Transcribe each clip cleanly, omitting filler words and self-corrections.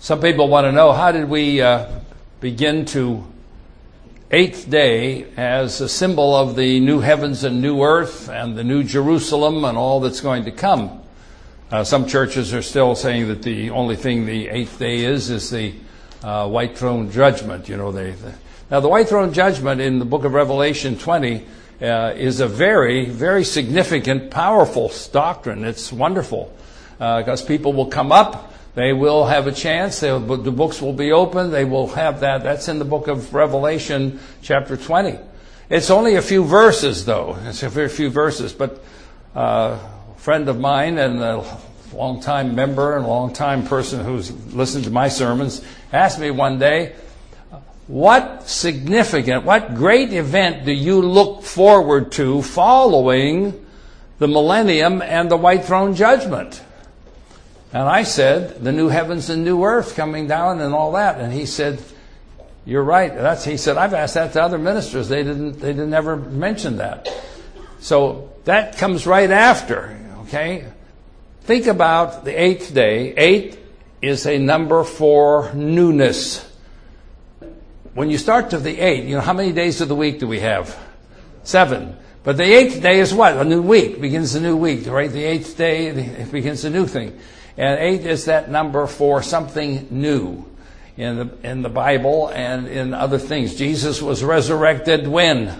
Some people want to know, how did we begin to eighth day as a symbol of the new heavens and new earth and the new Jerusalem and all that's going to come? Some churches are still saying that the only thing the eighth day is the white throne judgment. Now, the white throne judgment in the book of Revelation 20 is a very, very significant, powerful doctrine. It's wonderful because people will come up. They will have a chance. The books will be open. They will have that. That's in the book of Revelation, chapter 20. It's only a few verses, though. It's a very few verses. But a friend of mine and a long-time member and a long-time person who's listened to my sermons asked me one day, what great event do you look forward to following the millennium and the white throne judgment? And I said, the new heavens and new earth coming down and all that. And he said, you're right. He said, I've asked that to other ministers. They didn't ever mention that. So that comes right after, okay? Think about the eighth day. 8 is a number for newness. When you start to the 8, how many days of the week do we have? 7. But the 8th day is what? A new week. Begins a new week, right? The 8th day, it begins a new thing. And 8 is that number for something new in the Bible and in other things. Jesus was resurrected when?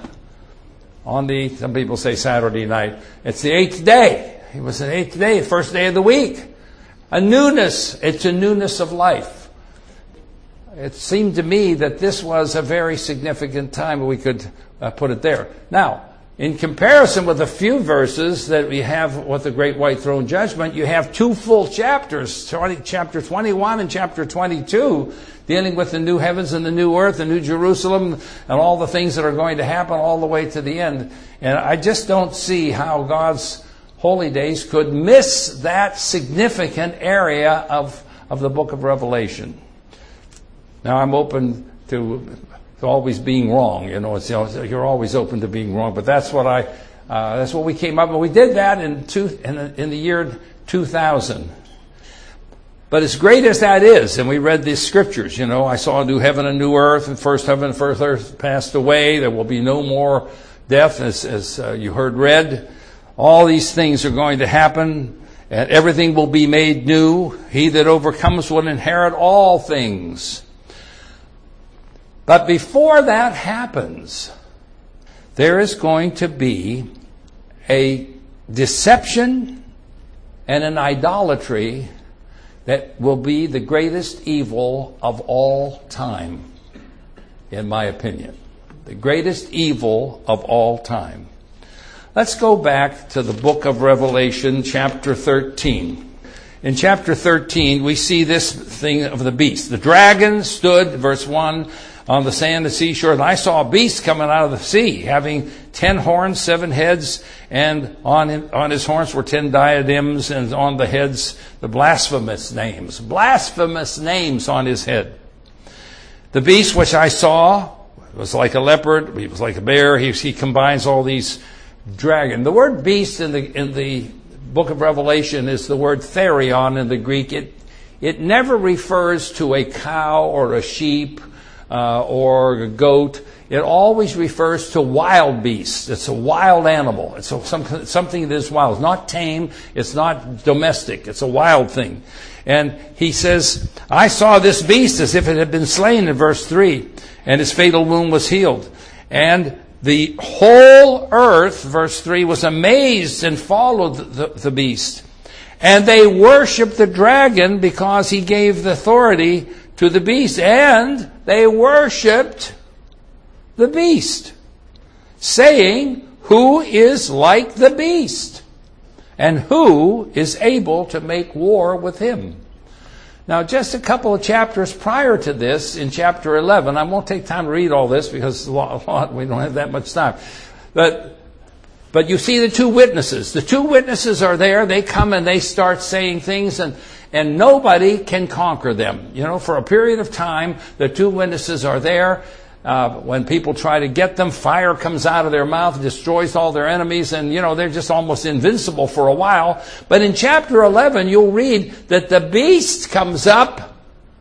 Some people say Saturday night. It's the 8th day. It was the 8th day, the first day of the week. A newness. It's a newness of life. It seemed to me that this was a very significant time. We could put it there. Now, in comparison with a few verses that we have with the Great White Throne Judgment, you have 2 full chapters, chapter 21 and chapter 22, dealing with the new heavens and the new earth, the new Jerusalem, and all the things that are going to happen all the way to the end. And I just don't see how God's holy days could miss that significant area of the book of Revelation. Now, I'm open to always being wrong, you're always open to being wrong. But that's what we came up with. We did that in the year 2000. But as great as that is, and we read these scriptures, I saw a new heaven and new earth, and first heaven and first earth passed away. There will be no more death, as you heard read. All these things are going to happen, and everything will be made new. He that overcomes will inherit all things. But before that happens, there is going to be a deception and an idolatry that will be the greatest evil of all time, in my opinion. The greatest evil of all time. Let's go back to the book of Revelation, chapter 13. In chapter 13, we see this thing of the beast. The dragon stood, verse 1, on the sand of the seashore, and I saw a beast coming out of the sea, having 10 horns, 7 heads, and on his horns were 10 diadems, and on the heads the blasphemous names. Blasphemous names on his head. The beast which I saw was like a leopard, he was like a bear, he combines all these dragon. The word beast in the book of Revelation is the word therion in the Greek. It never refers to a cow or a sheep or a goat. It always refers to wild beasts. It's a wild animal. It's something that is wild. It's not tame. It's not domestic. It's a wild thing. And he says, I saw this beast as if it had been slain in verse 3, and its fatal wound was healed. And the whole earth, verse 3, was amazed and followed the beast. And they worshipped the dragon because he gave the authority to the beast. And they worshipped the beast, saying, who is like the beast? And who is able to make war with him? Now, just a couple of chapters prior to this, in chapter 11, I won't take time to read all this because it's a lot, we don't have that much time. But you see the 2 witnesses. The 2 witnesses are there. They come and they start saying things, and nobody can conquer them. For a period of time, the 2 witnesses are there. When people try to get them, fire comes out of their mouth, destroys all their enemies, and, they're just almost invincible for a while. But in chapter 11, you'll read that the beast comes up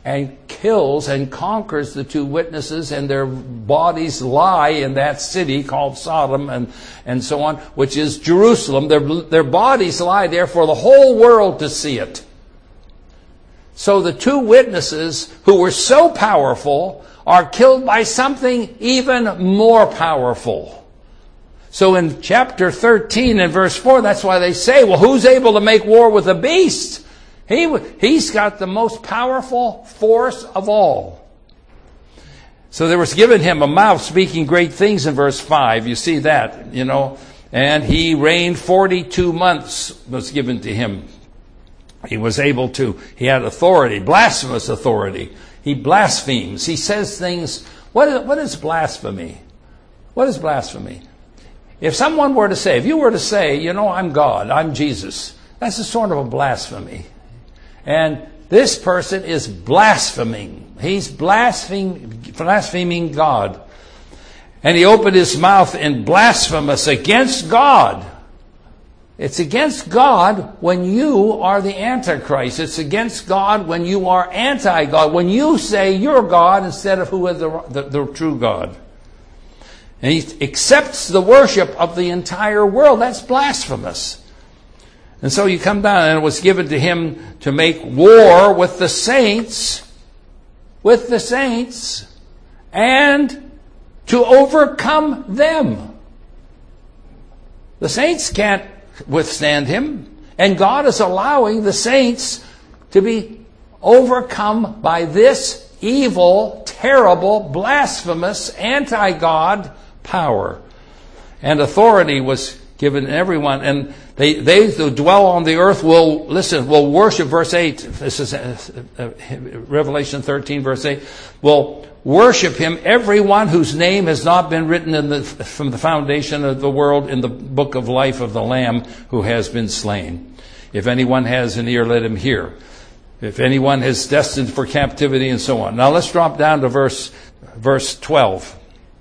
and kills and conquers the two witnesses, and their bodies lie in that city called Sodom and so on, which is Jerusalem. Their bodies lie there for the whole world to see it. So the two witnesses who were so powerful are killed by something even more powerful. So in chapter 13 and verse 4, that's why they say, well, who's able to make war with the beast? He's got the most powerful force of all. So there was given him a mouth speaking great things in verse 5. You see that, And he reigned 42 months was given to him. He had authority, blasphemous authority. He blasphemes. He says things. What is blasphemy? What is blasphemy? If someone were to say, if you were to say, I'm God, I'm Jesus, that's a sort of a blasphemy. And this person is blaspheming. He's blaspheming God. And he opened his mouth in blasphemous against God. It's against God when you are the Antichrist. It's against God when you are anti-God. When you say you're God instead of who is the true God. And he accepts the worship of the entire world. That's blasphemous. And so you come down, and it was given to him to make war with the saints, and to overcome them. The saints can't withstand him, and God is allowing the saints to be overcome by this evil, terrible, blasphemous, anti-God power. And authority was given everyone, and they who dwell on the earth will worship. Verse 8, this is Revelation 13, verse 8, will worship him, everyone whose name has not been written from the foundation of the world in the book of life of the Lamb who has been slain. If anyone has an ear, let him hear. If anyone is destined for captivity, and so on. Now let's drop down to verse 12.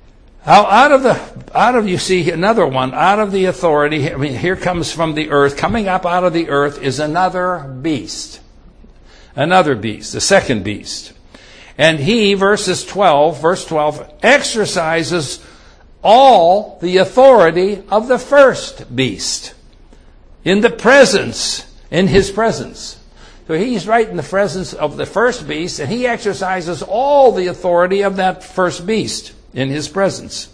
You see another one, out of the authority, here comes from the earth, coming up out of the earth is another beast, the second beast. And he, verse 12, exercises all the authority of the first beast in his presence. So he's right in the presence of the first beast, and he exercises all the authority of that first beast in his presence.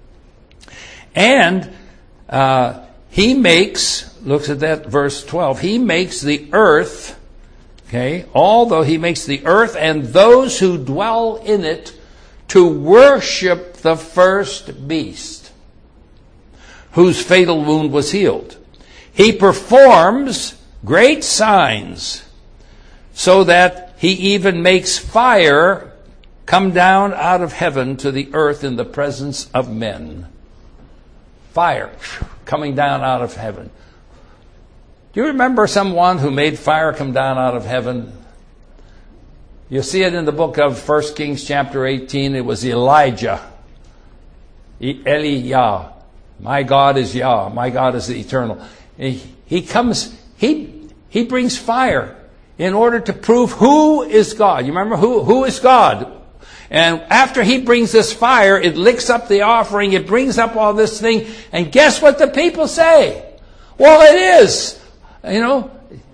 And he makes, looks at that verse 12, he makes the earth, although he makes the earth and those who dwell in it to worship the first beast, whose fatal wound was healed. He performs great signs, so that he even makes fire come down out of heaven to the earth in the presence of men. Fire coming down out of heaven. Do you remember someone who made fire come down out of heaven? You see it in the book of 1 Kings chapter 18. It was Elijah. Eli-Yah. My God is Yah. My God is the eternal. He comes, he brings fire in order to prove who is God. You remember who is God? And after he brings this fire, it licks up the offering, it brings up all this thing, and guess what the people say? Well, it is. God,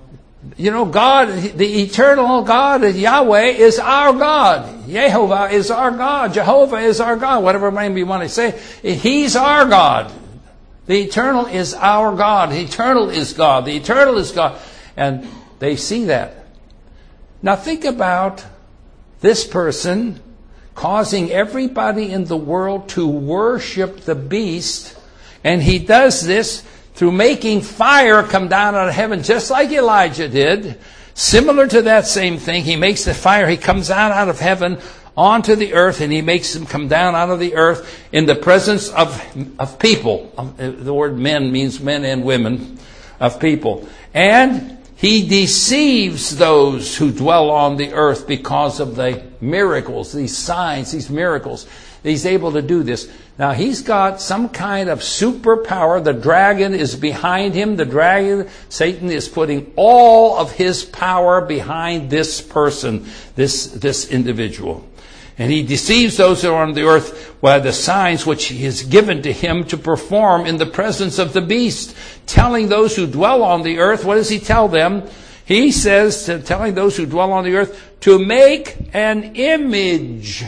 the eternal God, Yahweh, is our God. Jehovah is our God. Jehovah is our God. Whatever name you want to say. He's our God. The eternal is our God. The eternal is God. The eternal is God. And they see that. Now think about this person causing everybody in the world to worship the beast. And he does this through making fire come down out of heaven, just like Elijah did. Similar to that same thing, he makes the fire, he comes out of heaven onto the earth, and he makes them come down out of the earth in the presence of people. The word men means men and women, of people. And He deceives those who dwell on the earth because of the miracles, these signs, these miracles. He's able to do this. Now, he's got some kind of superpower. The dragon is behind him. The dragon, Satan, is putting all of his power behind this person, this individual. And he deceives those who are on the earth by the signs which he has given to him to perform in the presence of the beast. Telling those who dwell on the earth, what does he tell them? He says, telling those who dwell on the earth, to make an image.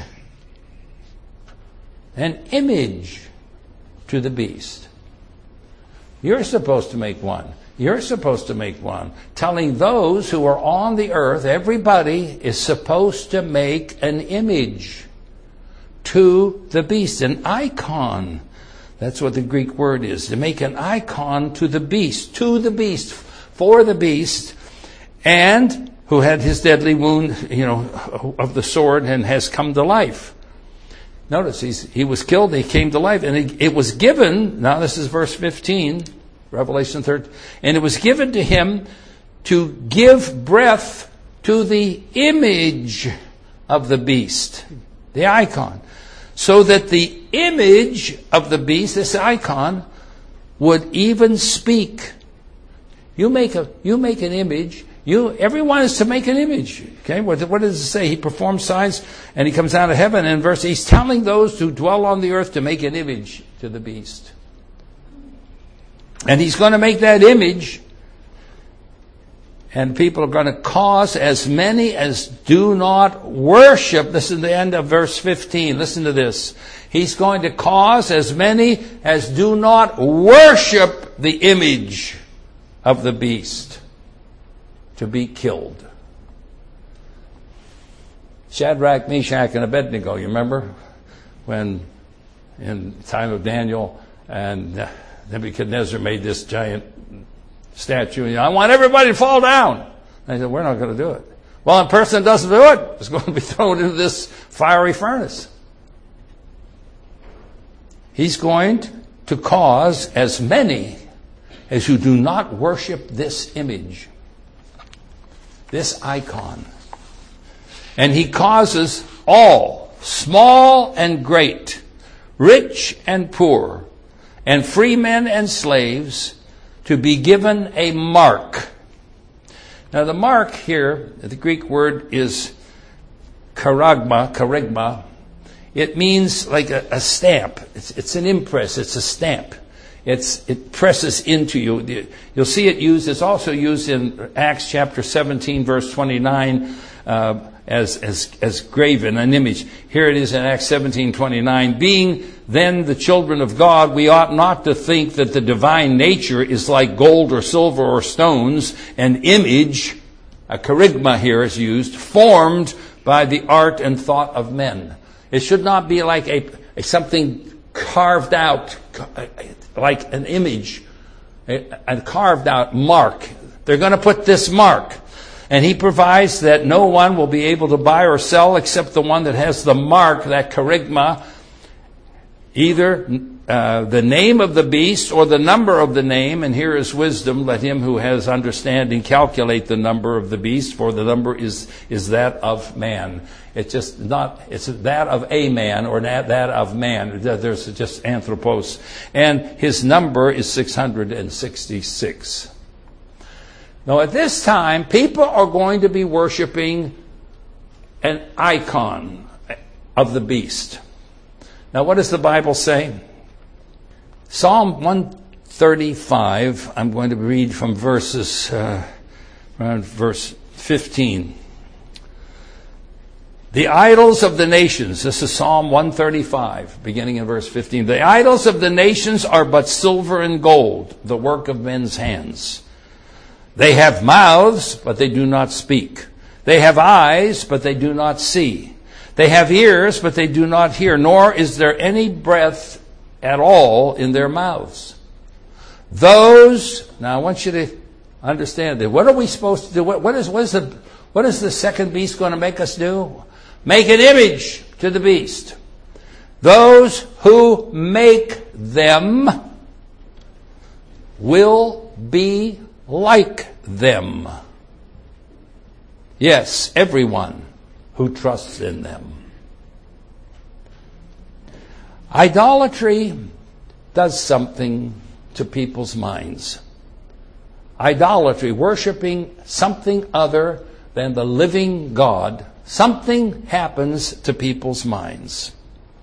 An image to the beast. You're supposed to make one. You're supposed to make one. Telling those who are on the earth, everybody is supposed to make an image to the beast, an icon. That's what the Greek word is, to make an icon to the beast, for the beast, and who had his deadly wound, of the sword and has come to life. Notice, he was killed, he came to life, and it was given, now this is verse 15, Revelation 13, and it was given to him to give breath to the image of the beast, the icon, so that the image of the beast, this icon, would even speak. You make an image. Everyone is to make an image. Okay, what does it say? He performs signs and he comes out of heaven. And he's telling those who dwell on the earth to make an image to the beast. And he's going to make that image, and people are going to cause as many as do not worship. This is the end of verse 15. Listen to this. He's going to cause as many as do not worship the image of the beast to be killed. Shadrach, Meshach, and Abednego, you remember? When in the time of Daniel and Nebuchadnezzar made this giant statue. I want everybody to fall down. They said, we're not going to do it. Well, a person that doesn't do it is going to be thrown into this fiery furnace. He's going to cause as many as who do not worship this image, this icon. And he causes all, small and great, rich and poor, and free men and slaves, to be given a mark. Now the mark here, the Greek word is charagma. It means like a stamp. It's an impress. It's a stamp. It presses into you. You'll see it used. It's also used in Acts chapter 17, verse 29, as graven, an image. Here it is in Acts 17:29. Being then the children of God, we ought not to think that the divine nature is like gold or silver or stones, an image, a charagma here is used, formed by the art and thought of men. It should not be like a something carved out, like an image, a carved out mark. They're going to put this mark. And he provides that no one will be able to buy or sell except the one that has the mark, that charagma, either the name of the beast or the number of the name. And here is wisdom. Let him who has understanding calculate the number of the beast, for the number is that of man. It's that of a man or that of man. There's just anthropos. And his number is 666. Now, at this time, people are going to be worshiping an icon of the beast. Now, what does the Bible say? Psalm 135, I'm going to read from around verse 15. The idols of the nations, this is Psalm 135, beginning in verse 15. The idols of the nations are but silver and gold, the work of men's hands. They have mouths, but they do not speak. They have eyes, but they do not see. They have ears, but they do not hear, nor is there any breath at all in their mouths. Now I want you to understand that. What are we supposed to do? What is the second beast going to make us do? Make an image to the beast. Those who make them will be like them. Yes, everyone who trusts in them. Idolatry does something to people's minds. Idolatry, worshiping something other than the living God, something happens to people's minds.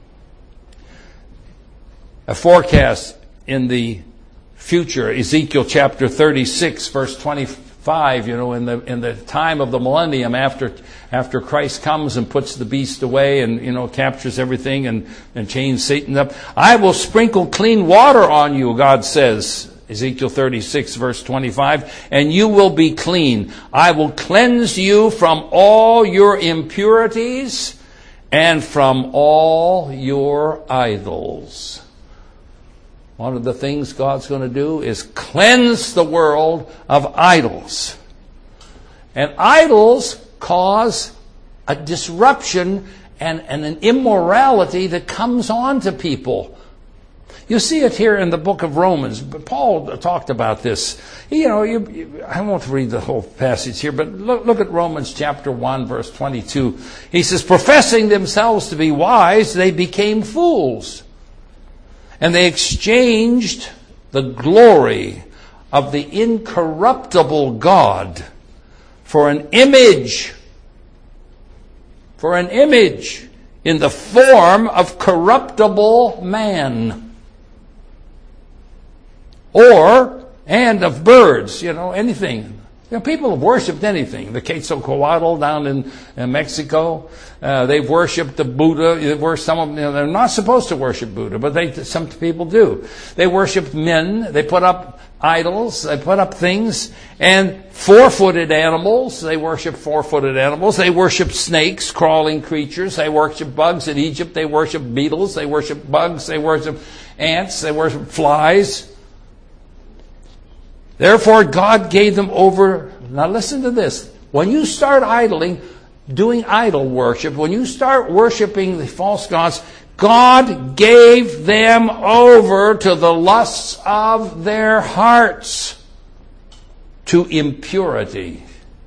A forecast in the future, Ezekiel chapter 36, verse 25, in the time of the millennium, after Christ comes and puts the beast away and, captures everything and chains Satan up. I will sprinkle clean water on you, God says, Ezekiel 36, verse 25, and you will be clean. I will cleanse you from all your impurities and from all your idols. One of the things God's going to do is cleanse the world of idols. And idols cause a disruption and an immorality that comes on to people. You see it here in the book of Romans. Paul talked about this. I won't read the whole passage here, but look at Romans chapter 1, verse 22. He says, professing themselves to be wise, they became fools. And they exchanged the glory of the incorruptible God for an image in the form of corruptible man, and of birds, anything. People have worshipped anything. The Quetzalcoatl down in Mexico, they've worshipped the Buddha. Some of them, they're not supposed to worship Buddha, but some people do. They worship men. They put up idols. They put up things. And four-footed animals. They worship four-footed animals. They worship snakes, crawling creatures. They worship bugs in Egypt. They worship beetles. They worship bugs. They worship ants. They worship flies. Therefore, God gave them over. Now listen to this. When you start doing idol worship, when you start worshiping the false gods, God gave them over to the lusts of their hearts, to impurity,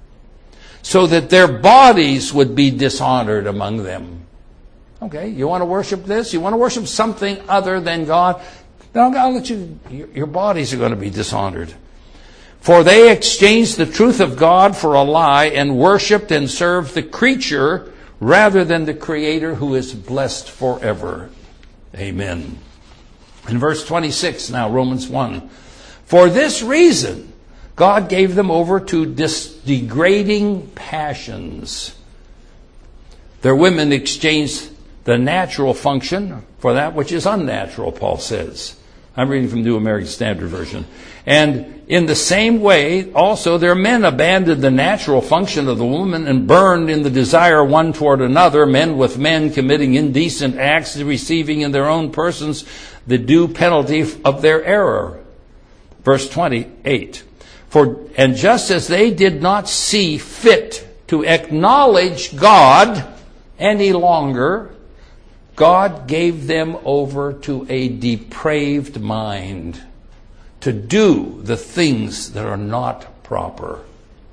so that their bodies would be dishonored among them. Okay, you want to worship this? You want to worship something other than God? Then I'll let your bodies are going to be dishonored. For they exchanged the truth of God for a lie and worshipped and served the creature rather than the Creator, who is blessed forever. Amen. In verse 26 now, Romans 1. For this reason, God gave them over to degrading passions. Their women exchanged the natural function for that which is unnatural, Paul says. I'm reading from the New American Standard Version. And in the same way, also, their men abandoned the natural function of the woman and burned in the desire one toward another, men with men committing indecent acts, receiving in their own persons the due penalty of their error. Verse 28. And just as they did not see fit to acknowledge God any longer, God gave them over to a depraved mind to do the things that are not proper,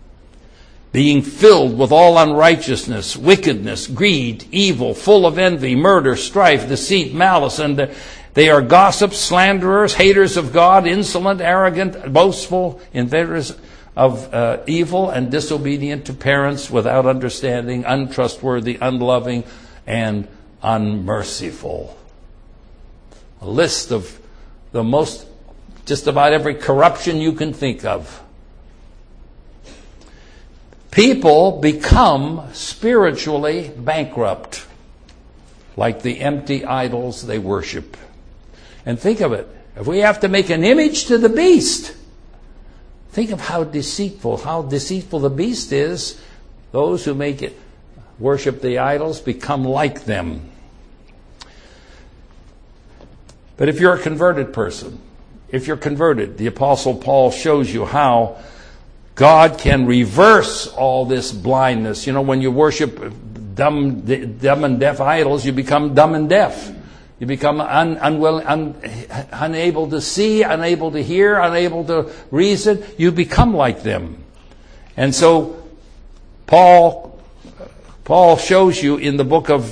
being filled with all unrighteousness, wickedness, greed, evil, full of envy, murder, strife, deceit, malice, and they are gossips, slanderers, haters of God, insolent, arrogant, boastful, inventors of evil, and disobedient to parents, without understanding, untrustworthy, unloving, and unmerciful. A list of just about every corruption you can think of. People become spiritually bankrupt, like the empty idols they worship. And think of it. If we have to make an image to the beast, think of how deceitful the beast is. Those who worship the idols become like them. But if you're a converted person, the Apostle Paul shows you how God can reverse all this blindness. When you worship dumb and deaf idols, you become dumb and deaf. You become unable to see, unable to hear, unable to reason. You become like them. And so Paul shows you in the book of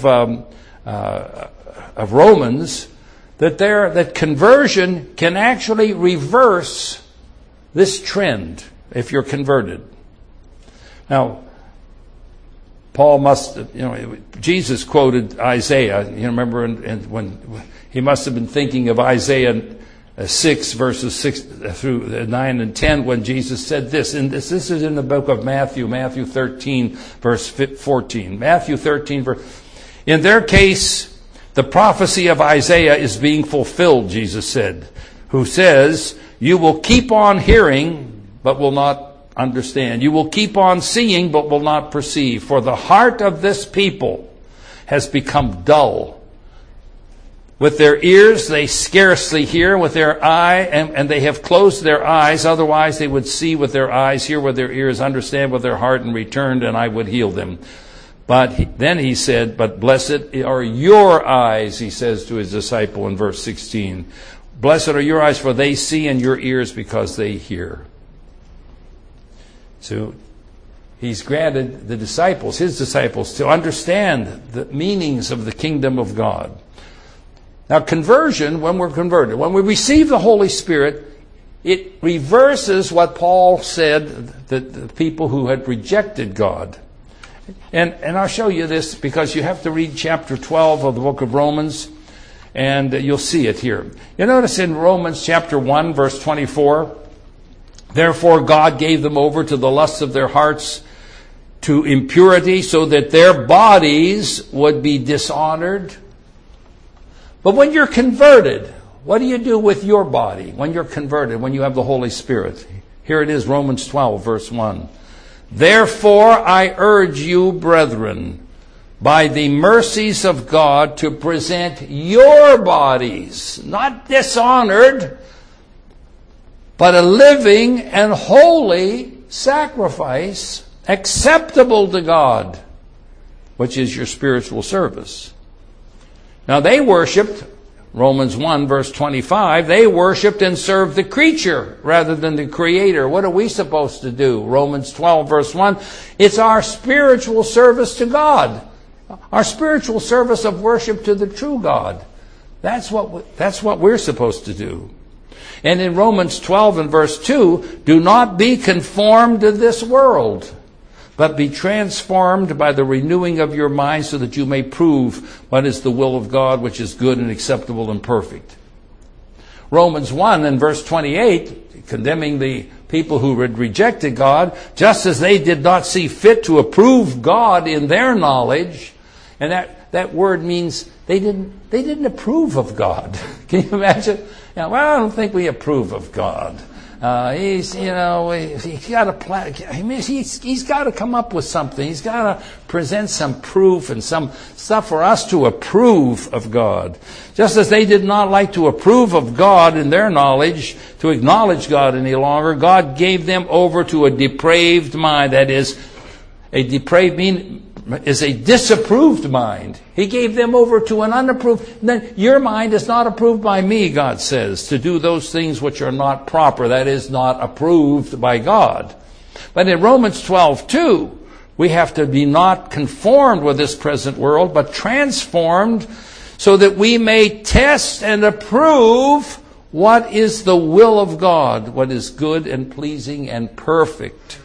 Romans that conversion can actually reverse this trend if you're converted. Now, Paul Jesus quoted Isaiah. You remember when he must have been thinking of Isaiah 6 verses 6 through 9 and 10 when Jesus said this. And this is in the book of Matthew 13 verse 14. Matthew 13 verse. In their case, the prophecy of Isaiah is being fulfilled, Jesus said, who says, "You will keep on hearing, but will not understand. You will keep on seeing, but will not perceive. For the heart of this people has become dull. With their ears they scarcely hear, with their eye, and they have closed their eyes. Otherwise they would see with their eyes, hear with their ears, understand with their heart, and return, and I would heal them." But then he said, "But blessed are your eyes," he says to his disciple in verse 16. "Blessed are your eyes, for they see, and your ears because they hear." So he's granted the disciples, his disciples, to understand the meanings of the kingdom of God. Now, conversion, when we're converted, when we receive the Holy Spirit, it reverses what Paul said that the people who had rejected God. And I'll show you this because you have to read chapter 12 of the book of Romans, and you'll see it here. You notice in Romans chapter 1, verse 24, "Therefore God gave them over to the lusts of their hearts to impurity, so that their bodies would be dishonored." But when you're converted, what do you do with your body when you're converted, when you have the Holy Spirit? Here it is, Romans 12, verse 1. "Therefore I urge you, brethren, by the mercies of God, to present your bodies, not dishonored, but a living and holy sacrifice, acceptable to God, which is your spiritual service." Now they worshipped, Romans 1 verse 25, they worshipped and served the creature rather than the Creator. What are we supposed to do? Romans 12 verse 1, it's our spiritual service to God. Our spiritual service of worship to the true God. That's what we're supposed to do. And in Romans 12 and verse 2, "Do not be conformed to this world, but be transformed by the renewing of your mind, so that you may prove what is the will of God, which is good and acceptable and perfect." Romans 1 and verse 28, condemning the people who had rejected God, just as they did not see fit to approve God in their knowledge. And that word means they didn't approve of God. Can you imagine? Well, I don't think we approve of God. He's got a plan. He's got to come up with something. He's got to present some proof and some stuff for us to approve of God. Just as they did not like to approve of God in their knowledge, to acknowledge God any longer, God gave them over to a depraved mind. That is, a depraved mean is a disapproved mind. He gave them over to an unapproved. Then your mind is not approved by me, God says, to do those things which are not proper. That is, not approved by God. But in Romans 12:2, we have to be not conformed with this present world, but transformed, so that we may test and approve what is the will of God, what is good and pleasing and perfect.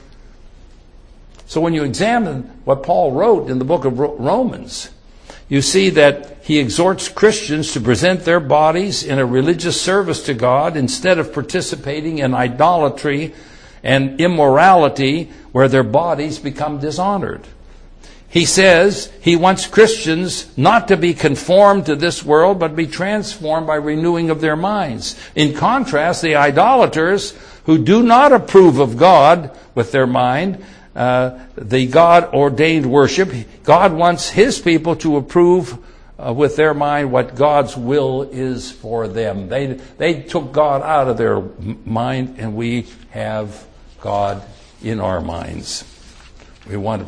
So when you examine what Paul wrote in the book of Romans, you see that he exhorts Christians to present their bodies in a religious service to God instead of participating in idolatry and immorality where their bodies become dishonored. He says he wants Christians not to be conformed to this world, but be transformed by renewing of their minds. In contrast, the idolaters who do not approve of God with their mind, the God-ordained worship, God wants his people to approve with their mind what God's will is for them. They took God out of their mind, and we have God in our minds. We want it.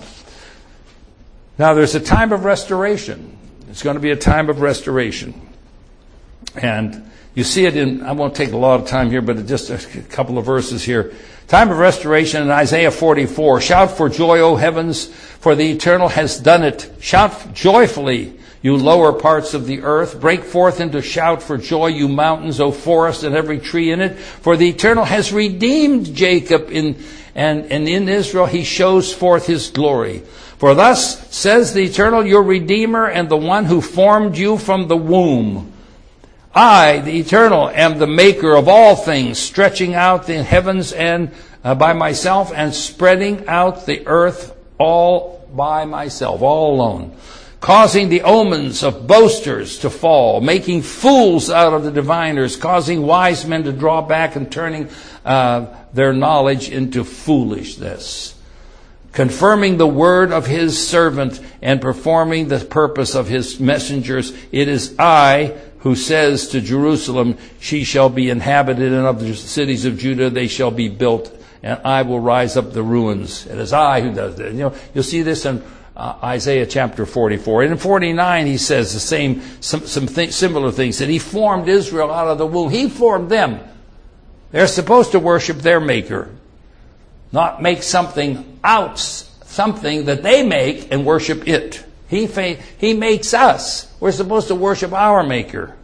Now there's a time of restoration. It's going to be a time of restoration. And you see it in, I won't take a lot of time here, but just a couple of verses here. Time of restoration in Isaiah 44. Shout for joy, O heavens, for the Eternal has done it. Shout joyfully, you lower parts of the earth. Break forth into shout for joy, you mountains, O forest, and every tree in it. For the Eternal has redeemed Jacob, and in Israel he shows forth his glory. For thus says the Eternal, your Redeemer, and the one who formed you from the womb. I, the Eternal, am the maker of all things, stretching out the heavens and by myself, and spreading out the earth all by myself, all alone, causing the omens of boasters to fall, making fools out of the diviners, causing wise men to draw back, and turning their knowledge into foolishness, confirming the word of his servant and performing the purpose of his messengers. It is I who says to Jerusalem, she shall be inhabited, and of the cities of Judah they shall be built, and I will rise up the ruins. It is I who does it. You'll see this in Isaiah chapter 44. And in 49 he says the same, similar things, that he formed Israel out of the womb. He formed them. They're supposed to worship their maker, not make something that they make and worship it. He makes us. We're supposed to worship our Maker.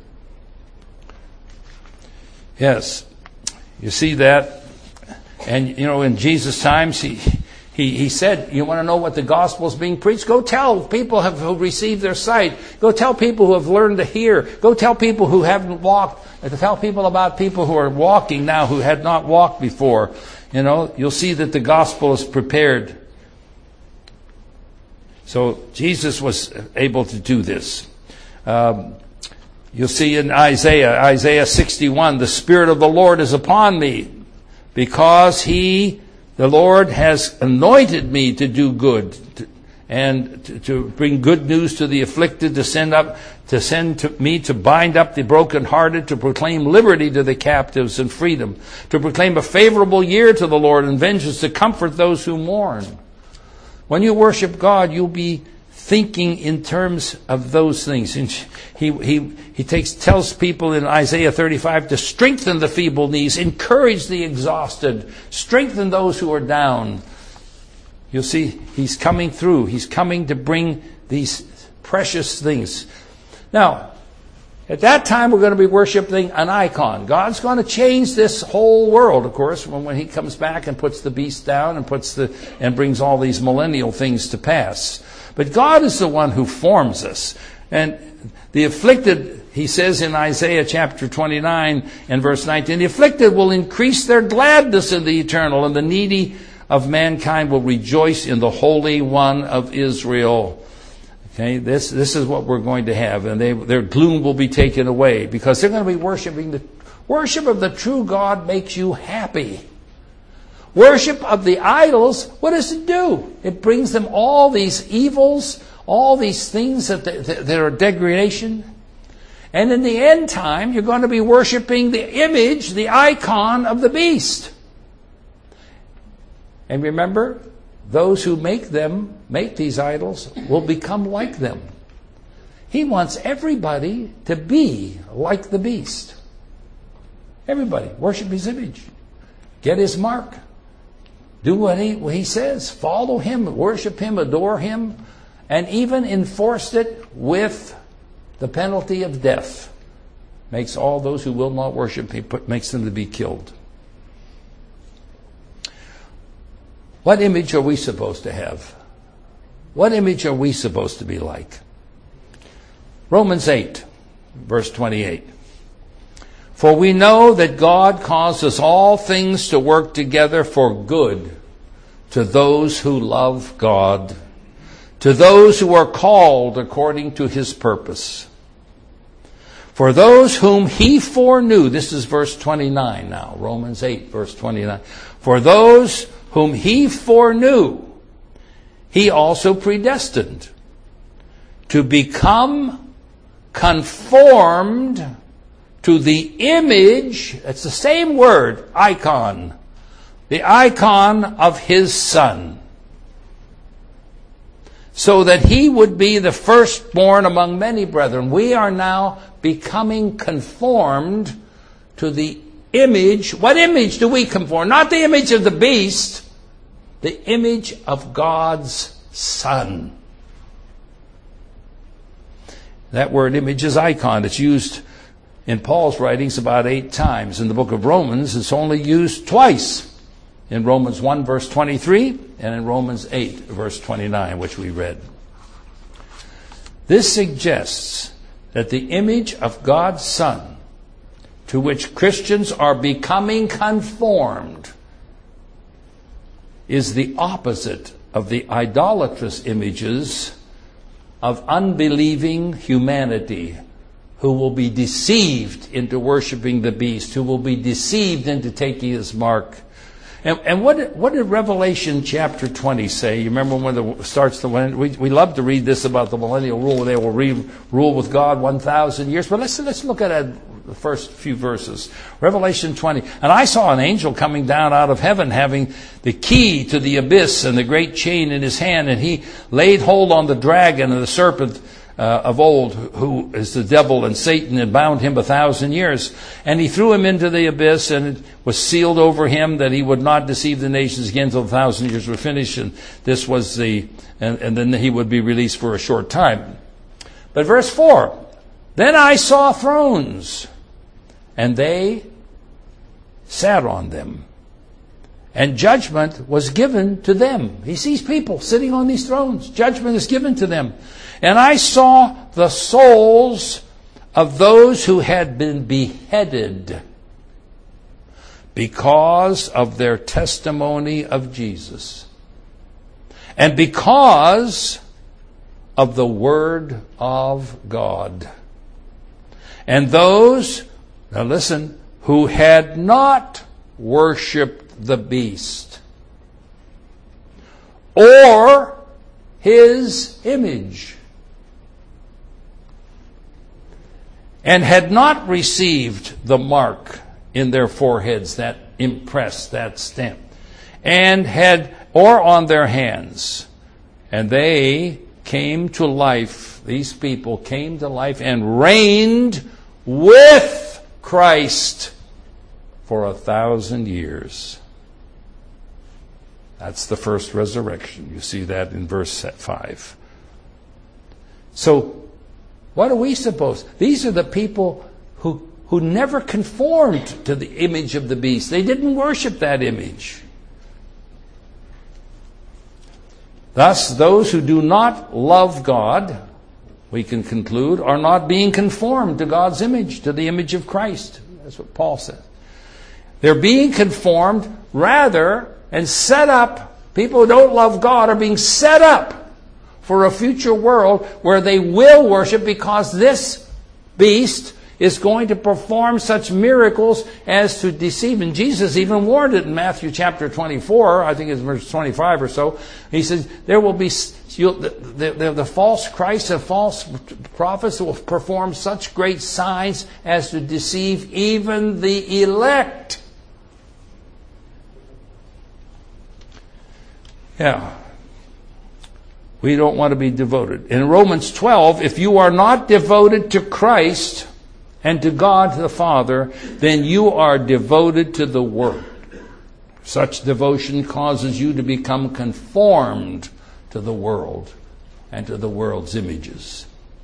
Yes, you see that. And, in Jesus' times, he said, you want to know what the gospel is being preached? Go tell people who received their sight. Go tell people who have learned to hear. Go tell people who haven't walked. Tell people about people who are walking now who had not walked before. You'll see that the gospel is prepared. So Jesus was able to do this. You'll see in Isaiah 61, the Spirit of the Lord is upon me, because the Lord has anointed me to do good, and to bring good news to the afflicted, to send me to bind up the brokenhearted, to proclaim liberty to the captives and freedom, to proclaim a favorable year to the Lord and vengeance, to comfort those who mourn. When you worship God, you'll be thinking in terms of those things. And he tells people in Isaiah 35 to strengthen the feeble knees, encourage the exhausted, strengthen those who are down. You'll see he's coming through. He's coming to bring these precious things. Now, at that time, we're going to be worshiping an icon. God's going to change this whole world, of course, when he comes back and puts the beast down and brings all these millennial things to pass. But God is the one who forms us. And the afflicted, he says in Isaiah chapter 29 and verse 19, the afflicted will increase their gladness in the Eternal, and the needy of mankind will rejoice in the Holy One of Israel. Okay, this is what we're going to have, and their gloom will be taken away, because they're going to be worshiping. The worship of the true God makes you happy. Worship of the idols, what does it do? It brings them all these evils, all these things that are degradation. And in the end time, you're going to be worshiping the image, the icon of the beast. And remember, those who make these idols, will become like them. He wants everybody to be like the beast. Everybody. Worship his image. Get his mark. Do what he says. Follow him. Worship him. Adore him. And even enforced it with the penalty of death. Makes all those who will not worship him, makes them to be killed. What image are we supposed to have? What image are we supposed to be like? Romans 8, verse 28. For we know that God causes all things to work together for good to those who love God, to those who are called according to his purpose. For those whom he foreknew, this is verse 29 now, Romans 8, verse 29. For those whom he foreknew, he also predestined to become conformed to the image, it's the same word, icon, the icon of his Son, so that he would be the firstborn among many brethren. We are now becoming conformed to the image. What image do we conform? Not the image of the beast, the image of God's Son. That word image is icon. It's used in Paul's writings about 8 times. In the book of Romans, it's only used twice. In Romans 1, verse 23, and in Romans 8, verse 29, which we read. This suggests that the image of God's Son, to which Christians are becoming conformed, is the opposite of the idolatrous images of unbelieving humanity who will be deceived into worshiping the beast, who will be deceived into taking his mark. And what did Revelation chapter 20 say? You remember when it starts the we love to read this about the millennial rule, where they will rule with God 1,000 years. But let's look at the first few verses. Revelation 20. And I saw an angel coming down out of heaven, having the key to the abyss and the great chain in his hand, and he laid hold on the dragon and the serpent of old, who is the devil and Satan, and bound him 1,000 years. And he threw him into the abyss, and it was sealed over him that he would not deceive the nations again until 1,000 years were finished. And this was and then he would be released for a short time. But verse 4, then I saw thrones, and they sat on them, and judgment was given to them. He sees people sitting on these thrones. Judgment is given to them. And I saw the souls of those who had been beheaded because of their testimony of Jesus, and because of the Word of God. And those, now listen, who had not worshipped the beast or his image, and had not received the mark in their foreheads, that impress, that stamp, or on their hands. And they came to life, these people came to life and reigned with Christ for 1,000 years. That's the first resurrection. You see that in verse 5. So, what are we supposed? These are the people who never conformed to the image of the beast. They didn't worship that image. Thus, those who do not love God, we can conclude, are not being conformed to God's image, to the image of Christ. That's what Paul said. They're being conformed rather and set up. People who don't love God are being set up for a future world where they will worship, because this beast is going to perform such miracles as to deceive. And Jesus even warned it in Matthew chapter 24, I think it's verse 25 or so. He says, there will be the false Christ and false prophets will perform such great signs as to deceive even the elect. Yeah. We don't want to be devoted. In Romans 12, if you are not devoted to Christ and to God the Father, then you are devoted to the world. Such devotion causes you to become conformed to the world and to the world's images.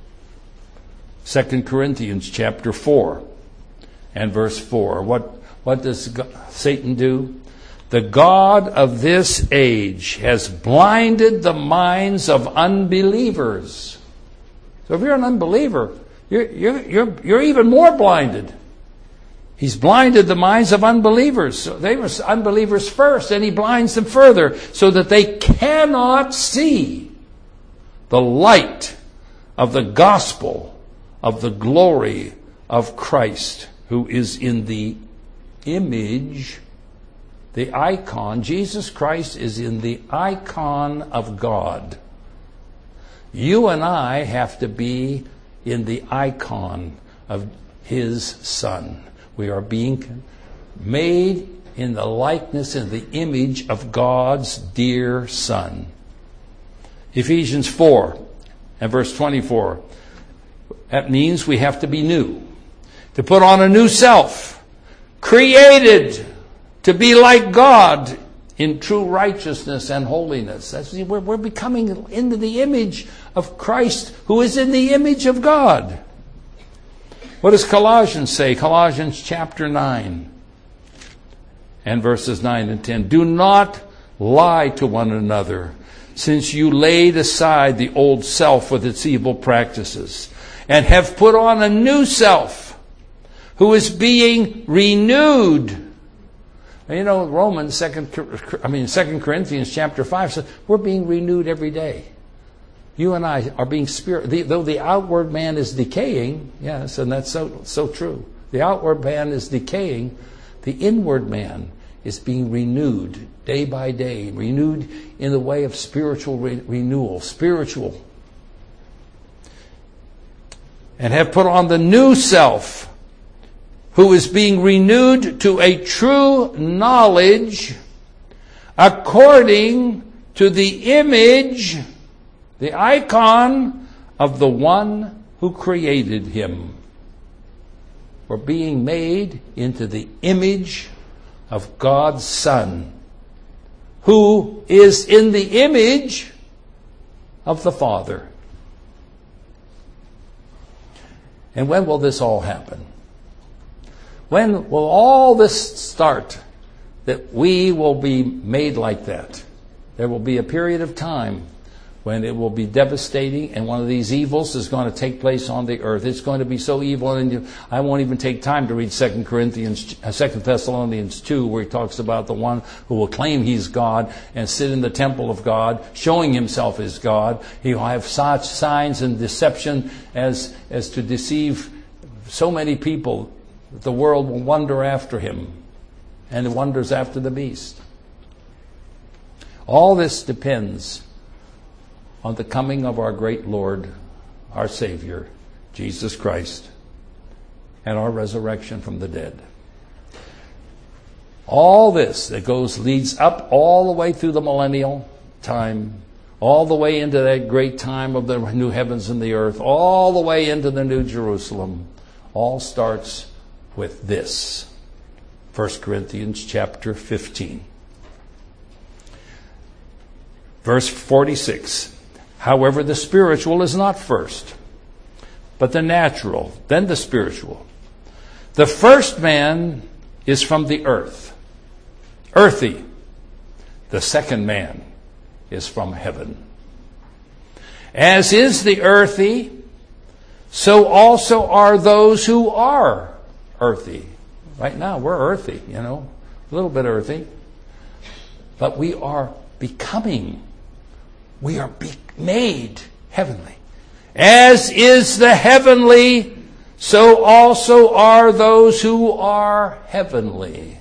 2 Corinthians chapter 4 and verse 4. What does Satan do? The God of this age has blinded the minds of unbelievers. So if you're an unbeliever, you're even more blinded. He's blinded the minds of unbelievers. So they were unbelievers first, and he blinds them further so that they cannot see the light of the gospel of the glory of Christ, who is in the image, the icon. Jesus Christ is in the icon of God. You and I have to be in the icon of His Son. We are being made in the likeness and the image of God's dear Son. Ephesians 4 and verse 24. That means we have to be new. To put on a new self, created to be like God in true righteousness and holiness. We're becoming into the image of Christ, who is in the image of God. What does Colossians say? Colossians chapter 9 and verses 9 and 10. Do not lie to one another, since you laid aside the old self with its evil practices, and have put on a new self, who is being renewed. You know, Romans, 2 Corinthians chapter 5 says we're being renewed every day. You and I are being though the outward man is decaying, yes, and that's so true. The outward man is decaying. The inward man is being renewed day by day, renewed in the way of spiritual renewal, spiritual. And have put on the new self, who is being renewed to a true knowledge according to the image, the icon of the one who created him. We're being made into the image of God's Son, who is in the image of the Father. And when will this all happen? When will all this start, that we will be made like that? There will be a period of time when it will be devastating, and one of these evils is going to take place on the earth. It's going to be so evil, and I won't even take time to read 2 Thessalonians 2, where he talks about the one who will claim he's God and sit in the temple of God, showing himself as God. He will have such signs and deception as to deceive so many people that the world will wonder after him, and it wonders after the beast. All this depends on the coming of our great Lord, our Savior, Jesus Christ, and our resurrection from the dead. All this that leads up all the way through the millennial time, all the way into that great time of the new heavens and the earth, all the way into the New Jerusalem, all starts with this. 1 Corinthians chapter 15. Verse 46. However, the spiritual is not first, but the natural, then the spiritual. The first man is from the earth, earthy. The second man is from heaven. As is the earthy, so also are those who are earthy. Right now, we're earthy, a little bit earthy. But we are becoming, we are made heavenly. As is the heavenly, so also are those who are heavenly.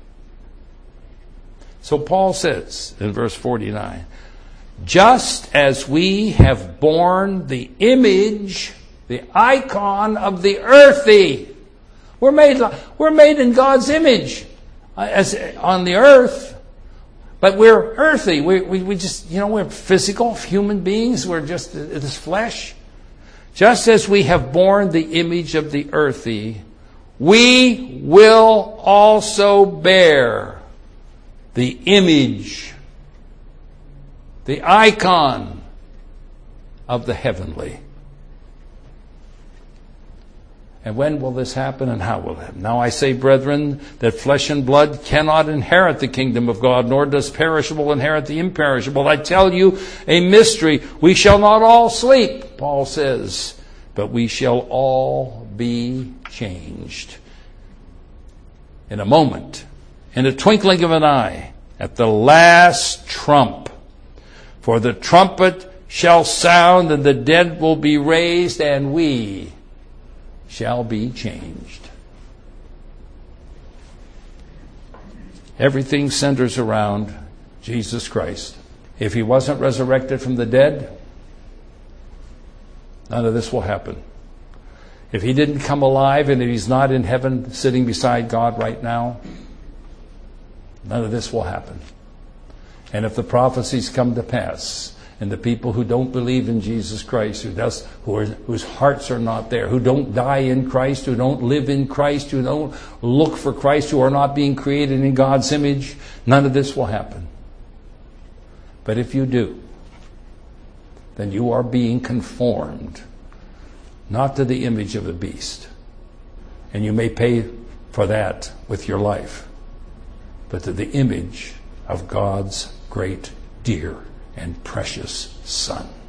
So Paul says in verse 49, just as we have borne the image, the icon of the earthy. We're made in God's image as on the earth. But we're earthy. We just, we're physical human beings. We're just this flesh. Just as we have borne the image of the earthy, we will also bear the image, the icon of the heavenly. And when will this happen, and how will it happen? Now I say, brethren, that flesh and blood cannot inherit the kingdom of God, nor does perishable inherit the imperishable. I tell you a mystery. We shall not all sleep, Paul says, but we shall all be changed. In a moment, in a twinkling of an eye, at the last trump. For the trumpet shall sound, and the dead will be raised, and we shall be changed. Everything centers around Jesus Christ. If he wasn't resurrected from the dead, none of this will happen. If he didn't come alive and if he's not in heaven sitting beside God right now, none of this will happen. And if the prophecies come to pass And the people who don't believe in Jesus Christ, whose hearts are not there, who don't die in Christ, who don't live in Christ, who don't look for Christ, who are not being created in God's image, none of this will happen. But if you do, then you are being conformed, not to the image of the beast. And you may pay for that with your life, but to the image of God's great, dear, and precious Son.